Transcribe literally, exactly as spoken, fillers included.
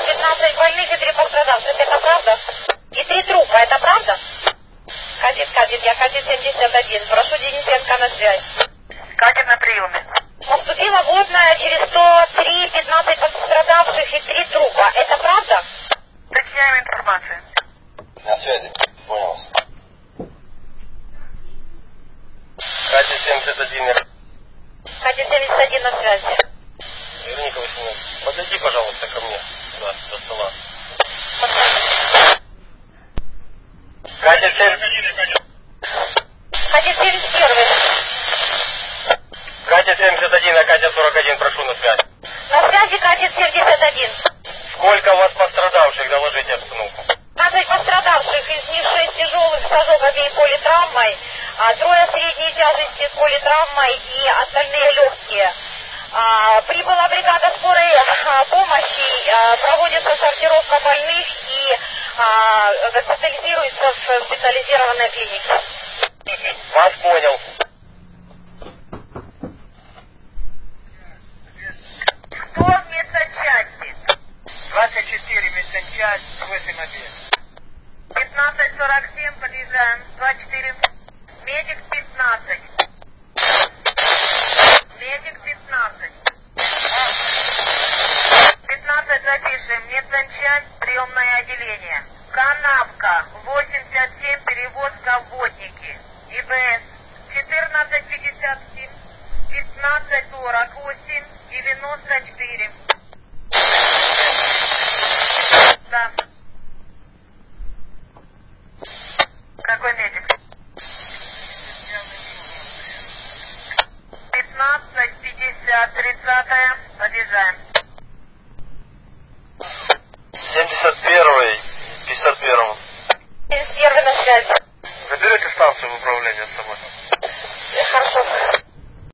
пятнадцать больных и три пострадавших. Это правда? И три трупа. Это правда? Катит, катит. Я катит семьдесят один. Прошу Денисенко на связь. Катит на приеме. Поступила водная через сто три, пятнадцать пострадавших и три трупа. Это правда? Уточняем информацию. На связи. Понял вас. Катя семьдесят один. Катит семьдесят один на связи. Вероника Васильевна, подойди, пожалуйста, ко мне. Да, до стола. Катя семьдесят... Катит семьдесят один. Катя семьдесят один, а Катя сорок один, прошу на связь. На связи Катит семьдесят один. Сколько у вас пострадавших? Доложите обстановку. пятнадцать пострадавших, из них шесть тяжелых с ожогами и политравмой, а трое средней тяжести с политравмой и остальные легкие. А, прибыла бригада скорой а, помощи, а, проводится сортировка больных и а, госпитализируется в специализированной клинике. Вас понял. Кто в медсанчасти? двадцать четыре медсанчасть, восемь один. пятнадцать сорок семь, подъезжаем. двадцать четыре. Медик пятнадцать. Медик пятнадцать. пятнадцать запишем. Медсанчасть, приемное отделение. Канавка, восемьдесят семь, перевозка в Водники. ИБС четырнадцать пятьдесят семь, пятнадцать сорок восемь, девяносто четыре. Да. Какой медик? пятнадцать пятьдесят, тридцатая. Подъезжаем. семьдесят первый, пятьдесят первый. семьдесят один на связи. Заберете станцию в управление с собой. Хорошо.